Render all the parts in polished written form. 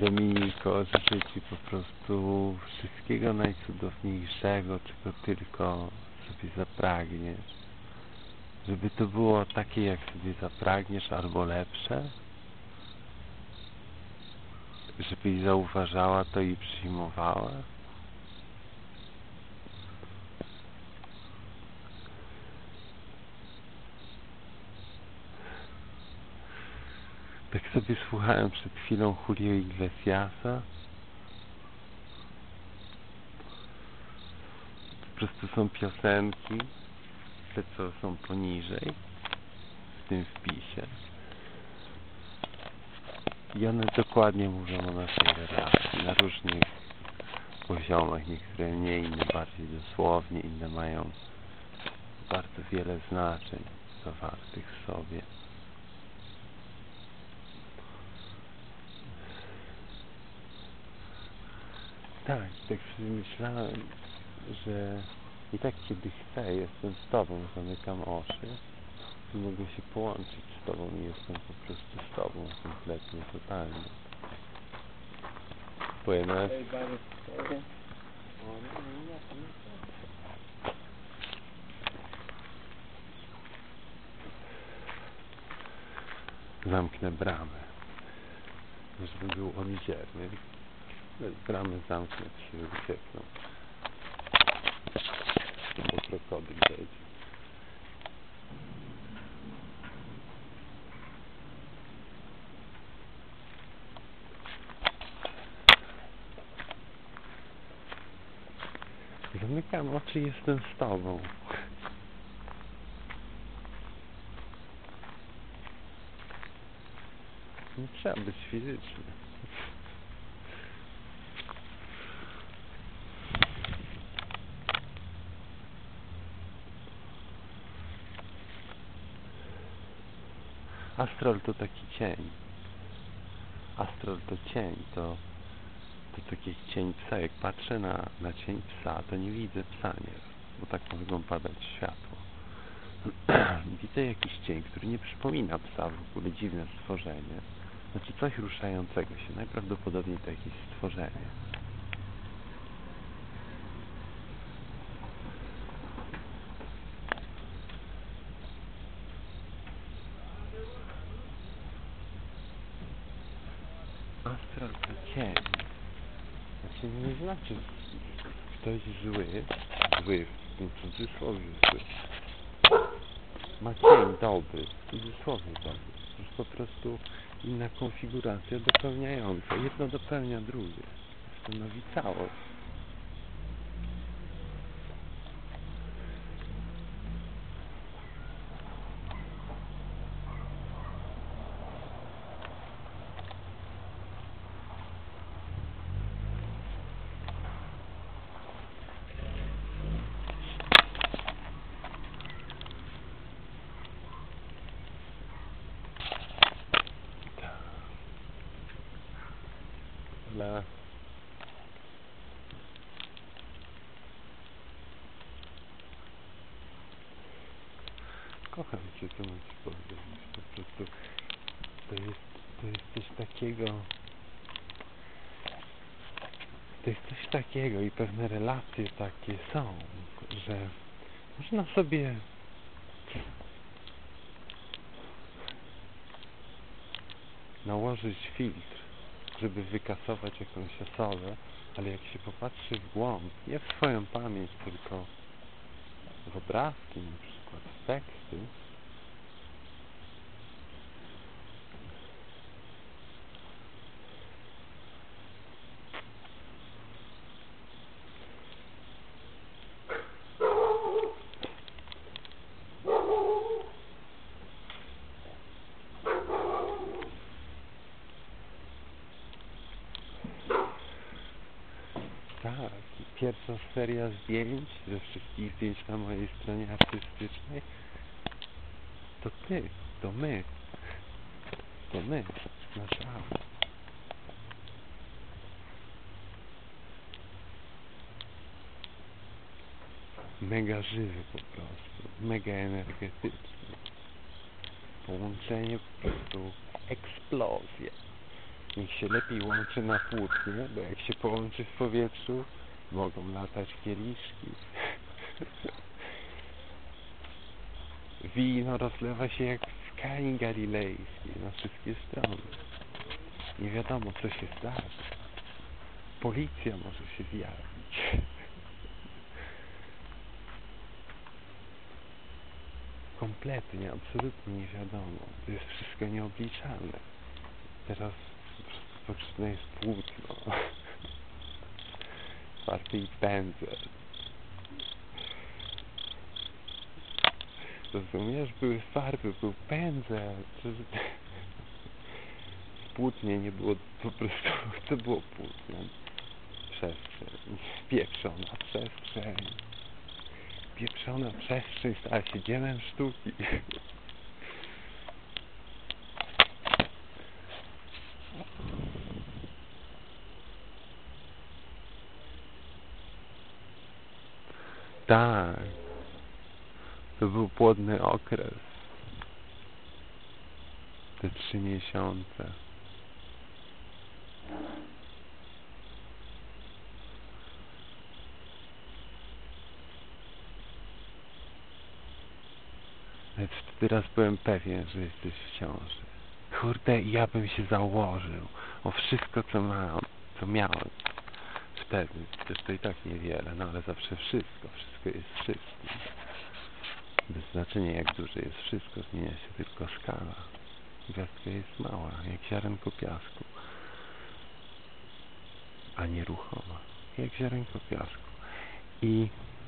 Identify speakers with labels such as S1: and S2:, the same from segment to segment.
S1: Dominiko, życzę Ci po prostu wszystkiego najcudowniejszego, czego tylko sobie zapragniesz. Żeby to było takie, jak sobie zapragniesz, albo lepsze. Żebyś zauważała to i przyjmowała. Tak sobie słuchałem przed chwilą Julio Iglesiasa. Po prostu są piosenki, te co są poniżej w tym wpisie. I one dokładnie mówią o naszej relacji na różnych poziomach. Niektóre mniej, inne bardziej dosłownie, inne mają bardzo wiele znaczeń zawartych w sobie. Tak sobie myślałem, że i tak kiedy chcę, jestem z Tobą, zamykam oczy i mogę się połączyć z Tobą i jestem po prostu z Tobą kompletnie, totalnie. Buenas. Zamknę bramę, żeby był odźwierny. Bramę zamknę, się uciekną. Bo krokodyl wejdzie. Zamykam oczy i jestem z Tobą. Nie trzeba być fizyczny. Astral to taki cień. Astral to cień, to taki cień psa. Jak patrzę na cień psa, to nie widzę psa, nie, bo tak mogą padać światło. Widzę jakiś cień, który nie przypomina psa, w ogóle dziwne stworzenie. Znaczy coś ruszającego się, najprawdopodobniej to jakieś stworzenie. Astral to cień. Znaczy nie znaczy ktoś zły w tym cudzysłowie zły. Ma cień dobry, w cudzysłowie dobry. To jest po prostu inna konfiguracja dopełniająca. Jedno dopełnia drugie. Stanowi całość. Dla kocham Cię, co mam Ci powiedzieć. Po prostu to jest coś takiego. To jest coś takiego i pewne relacje takie są, że można sobie nałożyć filtr, żeby wykasować jakąś osobę, ale jak się popatrzy w głąb, nie w swoją pamięć, tylko w obrazki, na przykład w teksty, tak, pierwsza seria zdjęć, ze wszystkich zdjęć na mojej stronie artystycznej, to Ty, to my, nasz autor. Mega żywy po prostu, mega energetyczny. Połączenie po prostu, eksplozja. Niech się lepiej łączy na płótnie, bo jak się połączy w powietrzu, mogą latać kieliszki. Wino rozlewa się jak w Kani Galilejskiej na wszystkie strony. Nie wiadomo, co się zdarzy. Policja może się zjawić. Kompletnie, absolutnie nie wiadomo. To jest wszystko nieobliczalne. Teraz potrzebne jest płótno. Farby i pędzel. Rozumiesz? Były farby, był pędzel. Płótnie nie było po prostu... Co było płótnem? Przestrzeń. Pieprzona przestrzeń. Pieprzona przestrzeń stała się dziełem sztuki. Tak. To był płodny okres. Te 3 miesiące. Lecz teraz byłem pewien, że jesteś w ciąży. Kurde, ja bym się założył o wszystko, co mam, co miałem wtedy. Przecież to i tak niewiele, no ale zawsze wszystko. Wszystko jest wszystkim. Bez znaczenia, jak duże jest wszystko, zmienia się tylko skala. Gwiazdka jest mała, jak ziarenko piasku, a nieruchoma, jak ziarenko piasku. I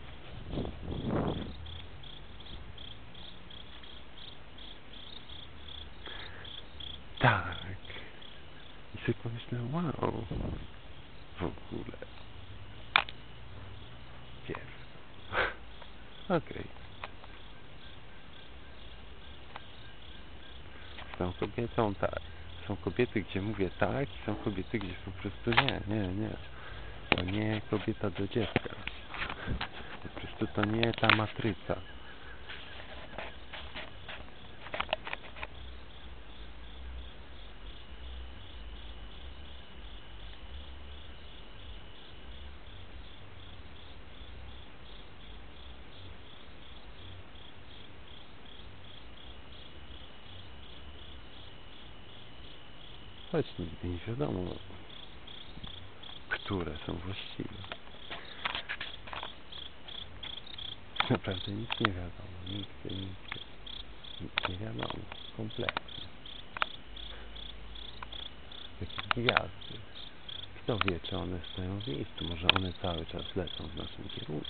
S1: tak. I sobie pomyślałem, wow, w ogóle. Pies. Okej. Z tą kobietą tak. Są kobiety, gdzie mówię tak i są kobiety, gdzie po prostu nie. To nie kobieta do dziecka. Po prostu to nie ta matryca. Choć nigdy nie wiadomo, które są właściwe. Naprawdę nic nie wiadomo. Nic nie wiadomo. Kompletnie. Takie gwiazdy. Kto wie, czy one stoją w miejscu? Może one cały czas lecą w naszym kierunku.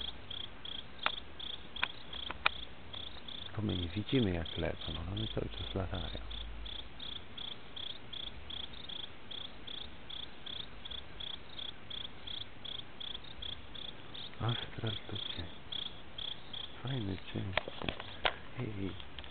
S1: Bo my nie widzimy, jak lecą, ale one cały czas latają. Astral to cień. Fajny cień. Hej.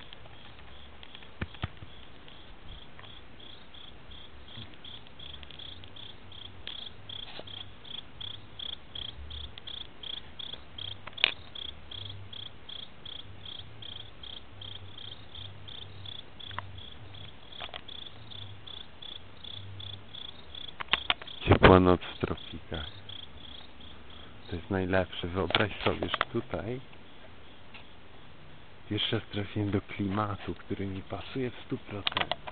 S1: Ciepła noc w tropikach. To jest najlepsze. Wyobraź sobie, że tutaj jeszcze raz trafiłem do klimatu, który mi pasuje w 100%.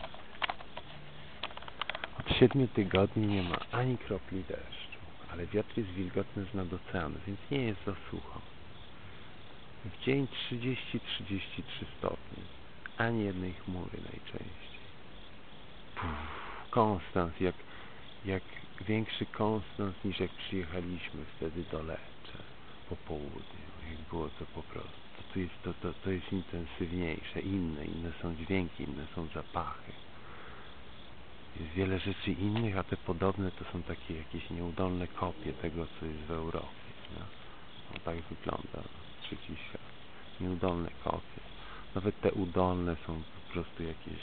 S1: Od 7 tygodni nie ma ani kropli deszczu, ale wiatr jest wilgotny z nad oceanu, więc nie jest za sucho. W dzień 30-33 stopnie. Ani jednej chmury najczęściej. Konstans, jak większy konstans niż jak przyjechaliśmy wtedy do Lecce po południu. Jak było to po prostu. To jest intensywniejsze, inne są dźwięki, inne są zapachy. Jest wiele rzeczy innych, a te podobne to są takie jakieś nieudolne kopie tego, co jest w Europie. No? No, tak wygląda trzeci świat. Nieudolne kopie. Nawet te udolne są po prostu jakieś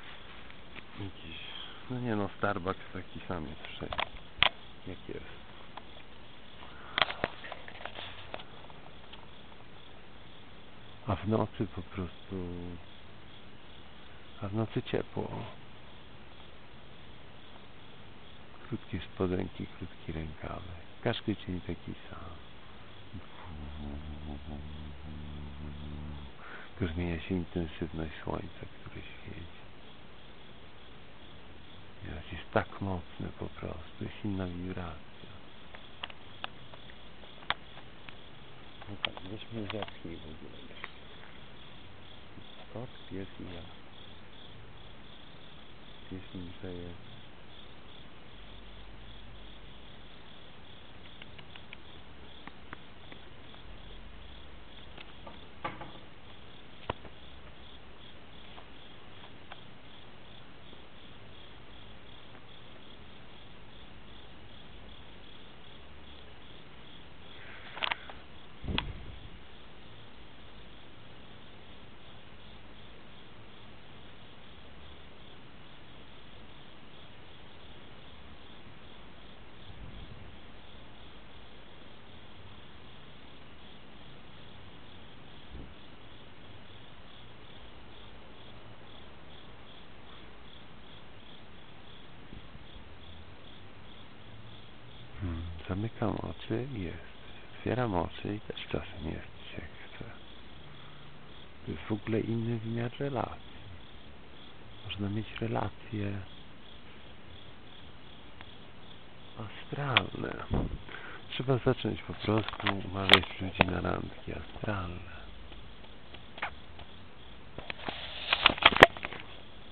S1: no nie no, Starbucks taki sam jest wszędzie. Jak jest. A w nocy po prostu... A w nocy ciepło. Krótkie spodenki, krótki rękawy. Każdy dzień taki sam. Tylko zmienia się intensywność słońca, które świeci. Jest tak mocny po prostu, jest inna wibracja. No tak, weźmy zacznij w ogóle jeszcze. Kot, pies i ja. Pies mi grzeje. Zamykam oczy i jesteś. Otwieram oczy i też czasem jesteś jak chcę. To jest w ogóle inny wymiar relacji. Można mieć relacje astralne. Trzeba zacząć po prostu umawiać ludzi na randki astralne.